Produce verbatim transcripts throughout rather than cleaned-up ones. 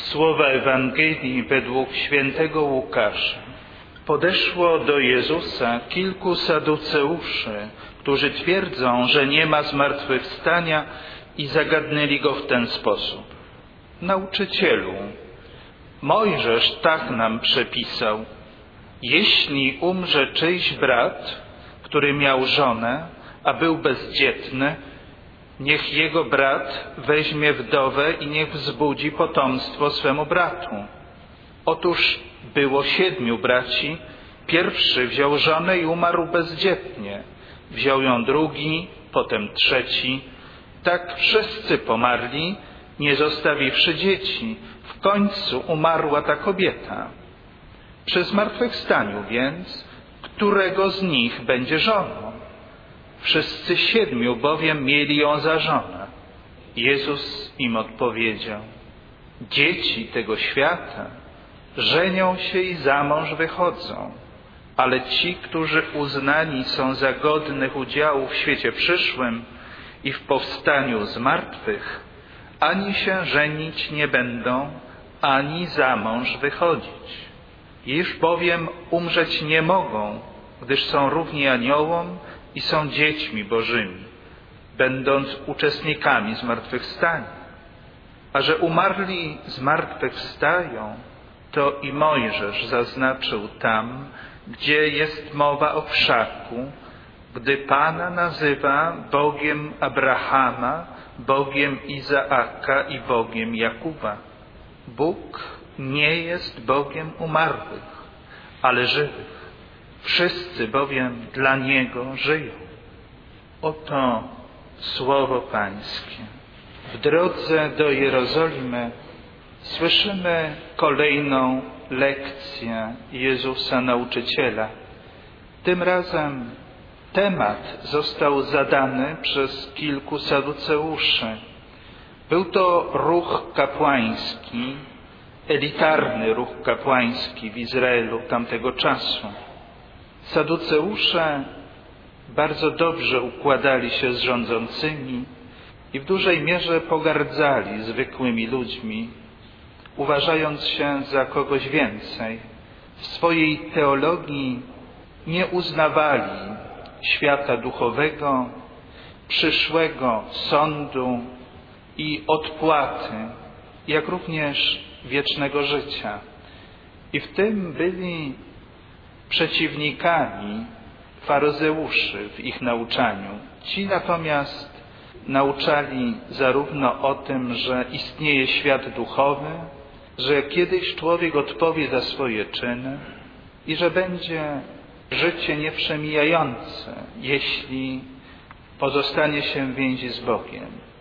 Słowa Ewangelii według świętego Łukasza. Podeszło do Jezusa kilku saduceuszy, którzy twierdzą, że nie ma zmartwychwstania, i zagadnęli go w ten sposób. Nauczycielu, Mojżesz tak nam przepisał: jeśli umrze czyjś brat, który miał żonę, a był bezdzietny, niech jego brat weźmie wdowę i niech wzbudzi potomstwo swemu bratu. Otóż było siedmiu braci. Pierwszy wziął żonę i umarł bezdzietnie. Wziął ją drugi, potem trzeci. Tak wszyscy pomarli, nie zostawiwszy dzieci. W końcu umarła ta kobieta. Przy zmartwychwstaniu więc, którego z nich będzie żoną? Wszyscy siedmiu bowiem mieli ją za żonę. Jezus im odpowiedział: dzieci tego świata żenią się i za mąż wychodzą, ale ci, którzy uznani są za godnych udziału w świecie przyszłym i w powstaniu z martwych, ani się żenić nie będą, ani za mąż wychodzić. Już bowiem umrzeć nie mogą, gdyż są równi aniołom i są dziećmi bożymi, będąc uczestnikami zmartwychwstania. A że umarli zmartwychwstają, to i Mojżesz zaznaczył tam, gdzie jest mowa o krzaku, gdy Pana nazywa Bogiem Abrahama, Bogiem Izaaka i Bogiem Jakuba. Bóg nie jest Bogiem umarłych, ale żywych. Wszyscy bowiem dla Niego żyją. Oto słowo Pańskie. W drodze do Jerozolimy słyszymy kolejną lekcję Jezusa Nauczyciela. Tym razem temat został zadany przez kilku saduceuszy. Był to ruch kapłański, elitarny ruch kapłański w Izraelu tamtego czasu. Saduceusze bardzo dobrze układali się z rządzącymi i w dużej mierze pogardzali zwykłymi ludźmi, uważając się za kogoś więcej. W swojej teologii nie uznawali świata duchowego, przyszłego sądu i odpłaty, jak również wiecznego życia. I w tym byli przeciwnikami faryzeuszy w ich nauczaniu. Ci natomiast nauczali zarówno o tym, że istnieje świat duchowy, że kiedyś człowiek odpowie za swoje czyny i że będzie życie nieprzemijające, jeśli pozostanie się w więzi z Bogiem.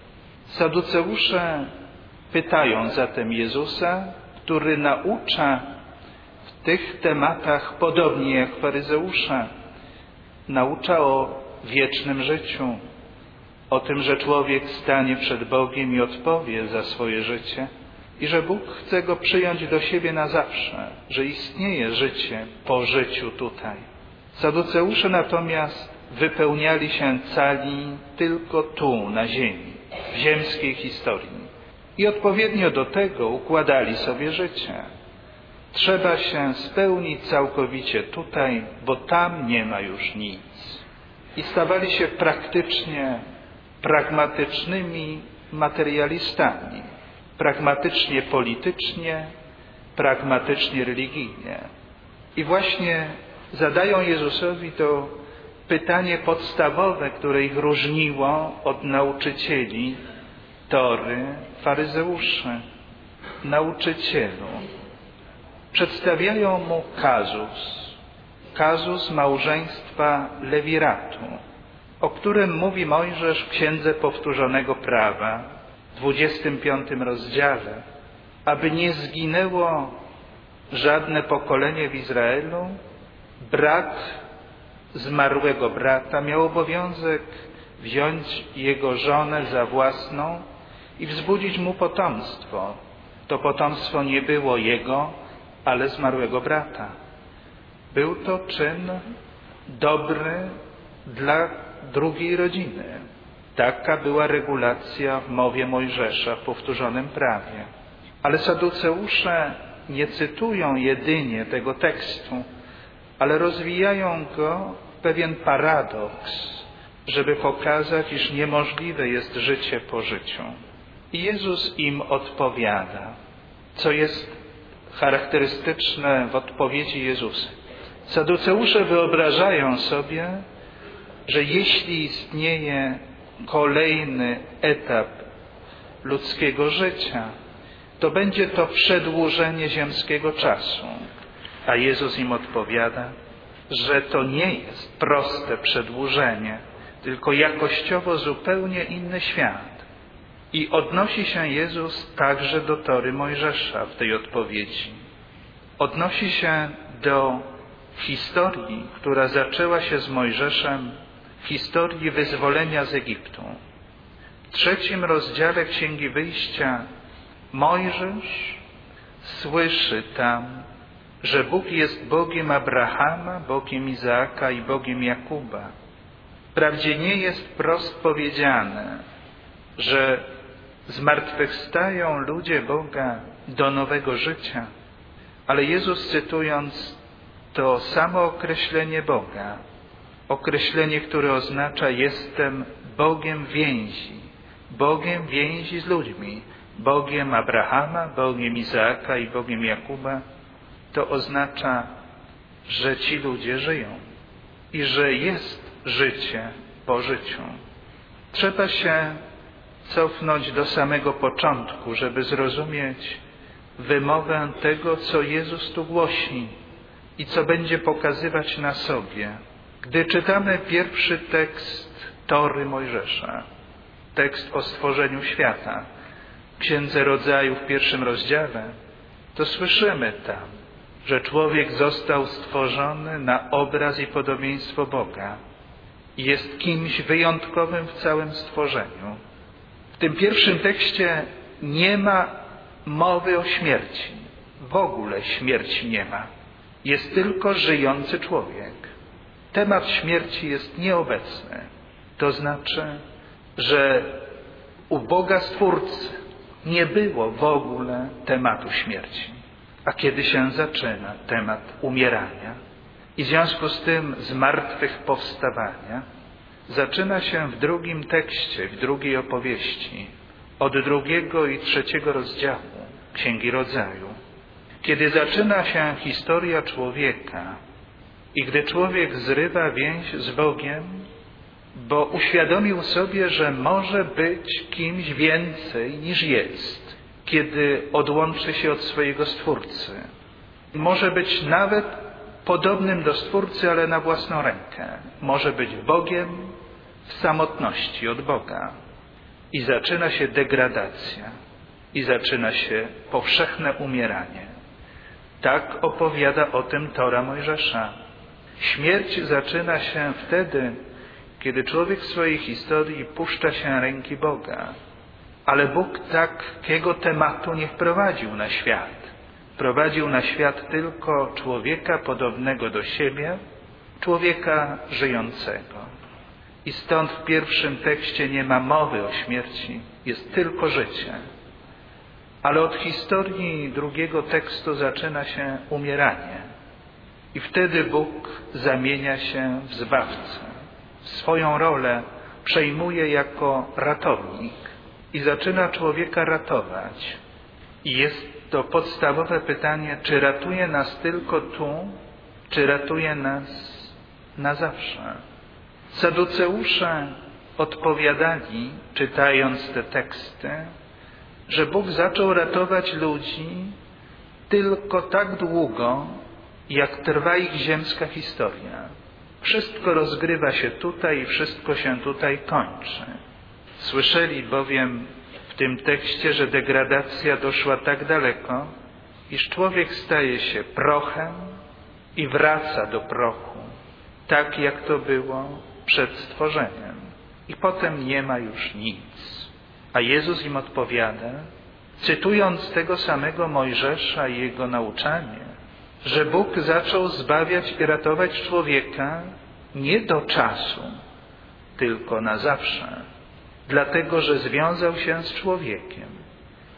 Saduceusze pytają zatem Jezusa, który naucza w tych tematach podobnie jak faryzeusze. Naucza o wiecznym życiu, o tym, że człowiek stanie przed Bogiem i odpowie za swoje życie i że Bóg chce go przyjąć do siebie na zawsze, że istnieje życie po życiu tutaj. Saduceusze natomiast wypełniali się cali tylko tu, na ziemi, w ziemskiej historii. I odpowiednio do tego układali sobie życie. Trzeba się spełnić całkowicie tutaj, bo tam nie ma już nic. I stawali się praktycznie pragmatycznymi materialistami. Pragmatycznie politycznie, pragmatycznie religijnie. I właśnie zadają Jezusowi to pytanie podstawowe, które ich różniło od nauczycieli Tory, faryzeuszy. Nauczycielu, przedstawiają mu kazus, kazus małżeństwa lewiratu, o którym mówi Mojżesz w Księdze Powtórzonego Prawa, w dwudziestym piątym rozdziale, aby nie zginęło żadne pokolenie w Izraelu. Brat zmarłego brata miał obowiązek wziąć jego żonę za własną i wzbudzić mu potomstwo. To potomstwo nie było jego, ale zmarłego brata. Był to czyn dobry dla drugiej rodziny. Taka była regulacja w mowie Mojżesza w Powtórzonym Prawie. Ale Saduceusze nie cytują jedynie tego tekstu, ale rozwijają go w pewien paradoks, żeby pokazać, iż niemożliwe jest życie po życiu. I Jezus im odpowiada, co jest charakterystyczne w odpowiedzi Jezusa. Saduceusze wyobrażają sobie, że jeśli istnieje kolejny etap ludzkiego życia, to będzie to przedłużenie ziemskiego czasu. A Jezus im odpowiada, że to nie jest proste przedłużenie, tylko jakościowo zupełnie inny świat. I odnosi się Jezus także do Tory Mojżesza w tej odpowiedzi. Odnosi się do historii, która zaczęła się z Mojżeszem, historii wyzwolenia z Egiptu. W trzecim rozdziale Księgi Wyjścia Mojżesz słyszy tam, że Bóg jest Bogiem Abrahama, Bogiem Izaaka i Bogiem Jakuba. Wprawdzie nie jest wprost powiedziane, że zmartwychwstają ludzie Boga do nowego życia, ale Jezus, cytując to samo określenie Boga, określenie, które oznacza jestem Bogiem więzi, Bogiem więzi z ludźmi, Bogiem Abrahama, Bogiem Izaaka i Bogiem Jakuba, to oznacza, że ci ludzie żyją i że jest życie po życiu. Trzeba się cofnąć do samego początku, żeby zrozumieć wymowę tego, co Jezus tu głosi i co będzie pokazywać na sobie. Gdy czytamy pierwszy tekst Tory Mojżesza, tekst o stworzeniu świata, w Księdze Rodzaju w pierwszym rozdziale, to słyszymy tam, że człowiek został stworzony na obraz i podobieństwo Boga i jest kimś wyjątkowym w całym stworzeniu. W tym pierwszym tekście nie ma mowy o śmierci. W ogóle śmierci nie ma. Jest tylko żyjący człowiek. Temat śmierci jest nieobecny. To znaczy, że u Boga Stwórcy nie było w ogóle tematu śmierci. A kiedy się zaczyna temat umierania i w związku z tym zmartwychwstawania, zaczyna się w drugim tekście, w drugiej opowieści, od drugiego i trzeciego rozdziału Księgi Rodzaju. Kiedy zaczyna się historia człowieka i gdy człowiek zrywa więź z Bogiem, bo uświadomił sobie, że może być kimś więcej niż jest, kiedy odłączy się od swojego Stwórcy. Może być nawet podobnym do Stwórcy, ale na własną rękę. Może być Bogiem w samotności od Boga. I zaczyna się degradacja. I zaczyna się powszechne umieranie. Tak opowiada o tym Tora Mojżesza. Śmierć zaczyna się wtedy, kiedy człowiek w swojej historii puszcza się ręki Boga. Ale Bóg takiego tematu nie wprowadził na świat. Wprowadził na świat tylko człowieka podobnego do siebie, człowieka żyjącego. I stąd w pierwszym tekście nie ma mowy o śmierci, jest tylko życie. Ale od historii drugiego tekstu zaczyna się umieranie. I wtedy Bóg zamienia się w Zbawcę. Swoją rolę przejmuje jako ratownik i zaczyna człowieka ratować. I jest to podstawowe pytanie, czy ratuje nas tylko tu, czy ratuje nas na zawsze. Saduceusze odpowiadali, czytając te teksty, że Bóg zaczął ratować ludzi tylko tak długo, jak trwa ich ziemska historia. Wszystko rozgrywa się tutaj i wszystko się tutaj kończy. Słyszeli bowiem w tym tekście, że degradacja doszła tak daleko, iż człowiek staje się prochem i wraca do prochu, tak jak to było przed stworzeniem. I potem nie ma już nic. A Jezus im odpowiada, cytując tego samego Mojżesza i jego nauczanie, że Bóg zaczął zbawiać i ratować człowieka nie do czasu, tylko na zawsze. Dlatego, że związał się z człowiekiem.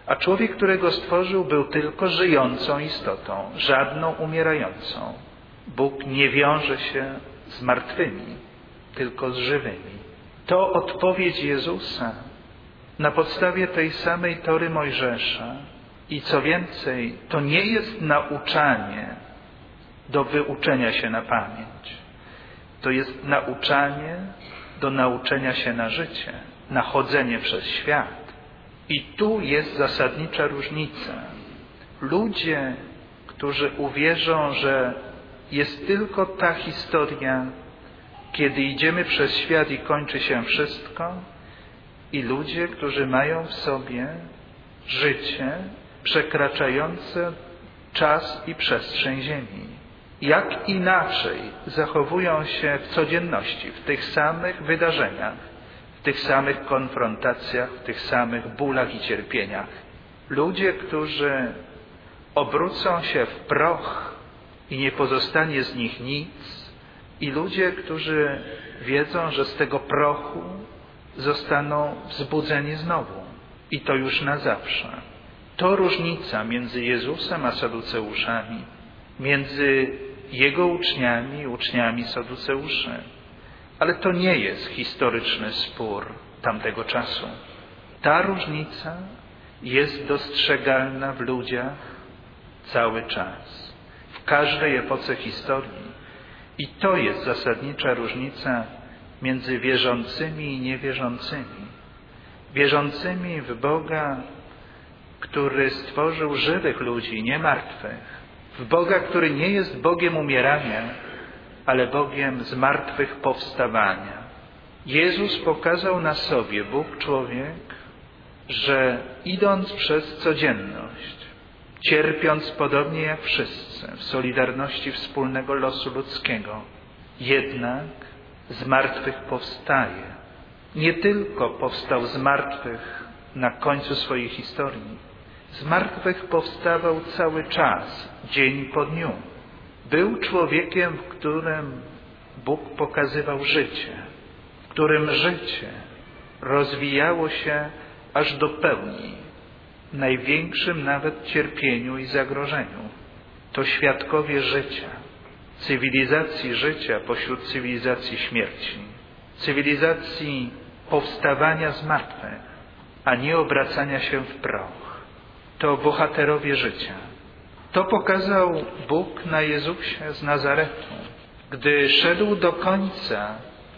A człowiek, którego stworzył, był tylko żyjącą istotą, żadną umierającą. Bóg nie wiąże się z martwymi, tylko z żywymi. To odpowiedź Jezusa na podstawie tej samej Tory Mojżesza. I co więcej, to nie jest nauczanie do wyuczenia się na pamięć. To jest nauczanie do nauczenia się na życie, na chodzenie przez świat. I tu jest zasadnicza różnica. Ludzie, którzy uwierzą, że jest tylko ta historia, kiedy idziemy przez świat i kończy się wszystko, i ludzie, którzy mają w sobie życie przekraczające czas i przestrzeń ziemi. Jak inaczej zachowują się w codzienności, w tych samych wydarzeniach, w tych samych konfrontacjach, w tych samych bólach i cierpieniach. Ludzie, którzy obrócą się w proch i nie pozostanie z nich nic, i ludzie, którzy wiedzą, że z tego prochu zostaną wzbudzeni znowu. I to już na zawsze. To różnica między Jezusem a Saduceuszami, między Jego uczniami i uczniami Saduceuszy. Ale to nie jest historyczny spór tamtego czasu. Ta różnica jest dostrzegalna w ludziach cały czas, w każdej epoce historii. I to jest zasadnicza różnica między wierzącymi i niewierzącymi. Wierzącymi w Boga, który stworzył żywych ludzi, nie martwych. W Boga, który nie jest Bogiem umierania, ale Bogiem zmartwychwstania. Jezus pokazał na sobie, Bóg człowiek, że idąc przez codzienność, cierpiąc podobnie jak wszyscy, w solidarności wspólnego losu ludzkiego, jednak z martwych powstaje. Nie tylko powstał z martwych na końcu swojej historii, z martwych powstawał cały czas, dzień po dniu. Był człowiekiem, w którym Bóg pokazywał życie, w którym życie rozwijało się aż do pełni, w największym nawet cierpieniu i zagrożeniu. To świadkowie życia, cywilizacji życia pośród cywilizacji śmierci, cywilizacji powstawania z martwych, a nie obracania się w proch. To bohaterowie życia. To pokazał Bóg na Jezusie z Nazaretu, gdy szedł do końca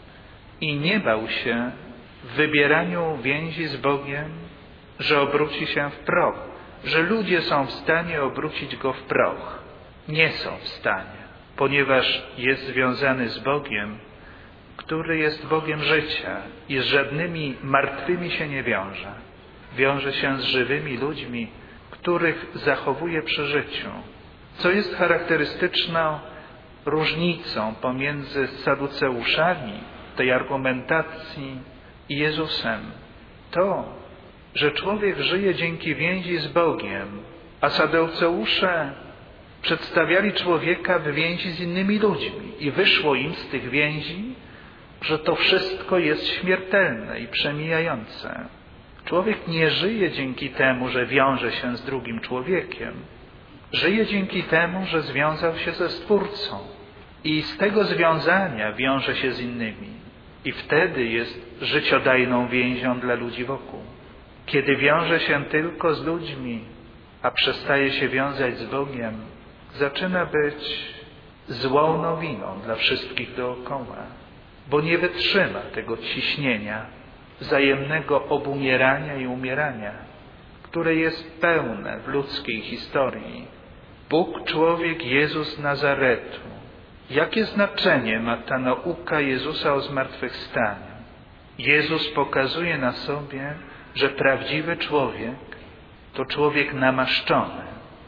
i nie bał się w wybieraniu więzi z Bogiem, że obróci się w proch, że ludzie są w stanie obrócić go w proch. Nie są w stanie, ponieważ jest związany z Bogiem, który jest Bogiem życia i z żadnymi martwymi się nie wiąże. Wiąże się z żywymi ludźmi, których zachowuje przy życiu. Co jest charakterystyczną różnicą pomiędzy Saduceuszami tej argumentacji i Jezusem? To, że człowiek żyje dzięki więzi z Bogiem, a Saduceusze przedstawiali człowieka w więzi z innymi ludźmi i wyszło im z tych więzi, że to wszystko jest śmiertelne i przemijające. Człowiek nie żyje dzięki temu, że wiąże się z drugim człowiekiem. Żyje dzięki temu, że związał się ze Stwórcą i z tego związania wiąże się z innymi. I wtedy jest życiodajną więzią dla ludzi wokół. Kiedy wiąże się tylko z ludźmi, a przestaje się wiązać z Bogiem, zaczyna być złą nowiną dla wszystkich dookoła, bo nie wytrzyma tego ciśnienia wzajemnego obumierania i umierania, które jest pełne w ludzkiej historii. Bóg, człowiek, Jezus z Nazaretu. Jakie znaczenie ma ta nauka Jezusa o zmartwychwstaniu? Jezus pokazuje na sobie, że prawdziwy człowiek to człowiek namaszczony,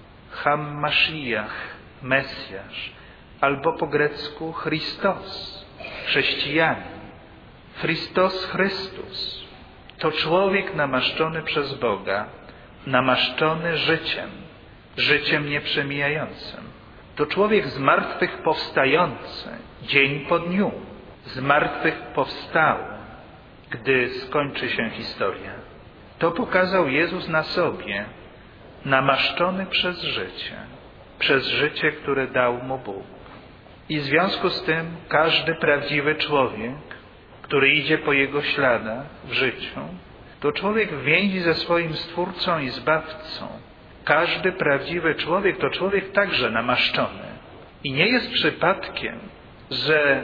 Hammashiach, Mesjasz, albo po grecku Christos, chrześcijanin. Christos Chrystus to człowiek namaszczony przez Boga, namaszczony życiem, życiem nieprzemijającym. To człowiek z martwych powstający, dzień po dniu, z martwych powstały, gdy skończy się historia. To pokazał Jezus na sobie, namaszczony przez życie, przez życie, które dał mu Bóg. I w związku z tym każdy prawdziwy człowiek, który idzie po Jego śladach w życiu, to człowiek w więzi ze swoim Stwórcą i Zbawcą. Każdy prawdziwy człowiek to człowiek także namaszczony. I nie jest przypadkiem, że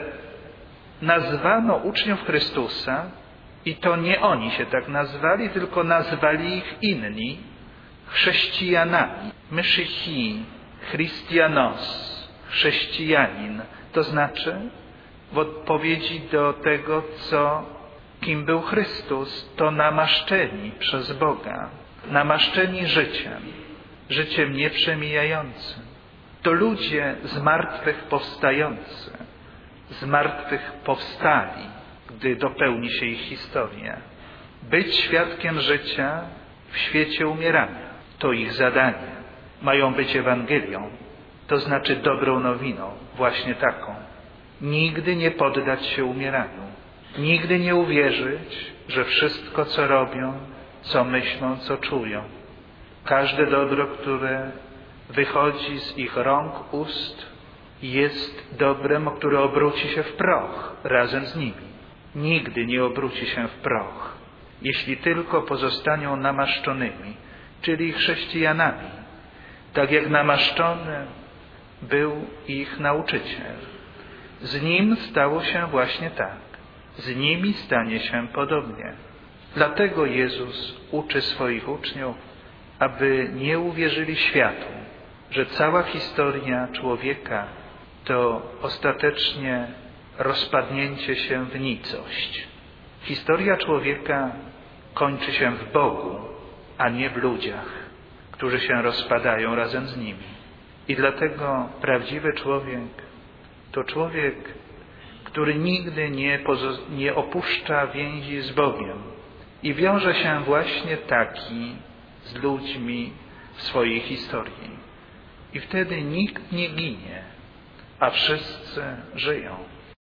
nazwano uczniów Chrystusa, i to nie oni się tak nazwali, tylko nazwali ich inni chrześcijanami. Myszychi, Christianos, chrześcijanin. To znaczy w odpowiedzi do tego, co kim był Chrystus, to namaszczeni przez Boga, namaszczeni życiem, życiem nieprzemijającym. To ludzie z martwych powstający, z martwych powstali, gdy dopełni się ich historia. Być świadkiem życia w świecie umierania to ich zadanie. Mają być Ewangelią, to znaczy dobrą nowiną, właśnie taką. Nigdy nie poddać się umieraniu. Nigdy nie uwierzyć, że wszystko, co robią, co myślą, co czują, każde dobro, które wychodzi z ich rąk, ust, jest dobrem, które obróci się w proch razem z nimi. Nigdy nie obróci się w proch, jeśli tylko pozostaną namaszczonymi, czyli chrześcijanami, tak jak namaszczony był ich nauczyciel. Z nim stało się właśnie tak. Z nimi stanie się podobnie. Dlatego Jezus uczy swoich uczniów, aby nie uwierzyli światu, że cała historia człowieka to ostatecznie rozpadnięcie się w nicość. Historia człowieka kończy się w Bogu, a nie w ludziach, którzy się rozpadają razem z nimi. I dlatego prawdziwy człowiek to człowiek, który nigdy nie, nie opuszcza więzi z Bogiem i wiąże się właśnie taki z ludźmi w swojej historii. I wtedy nikt nie ginie, a wszyscy żyją.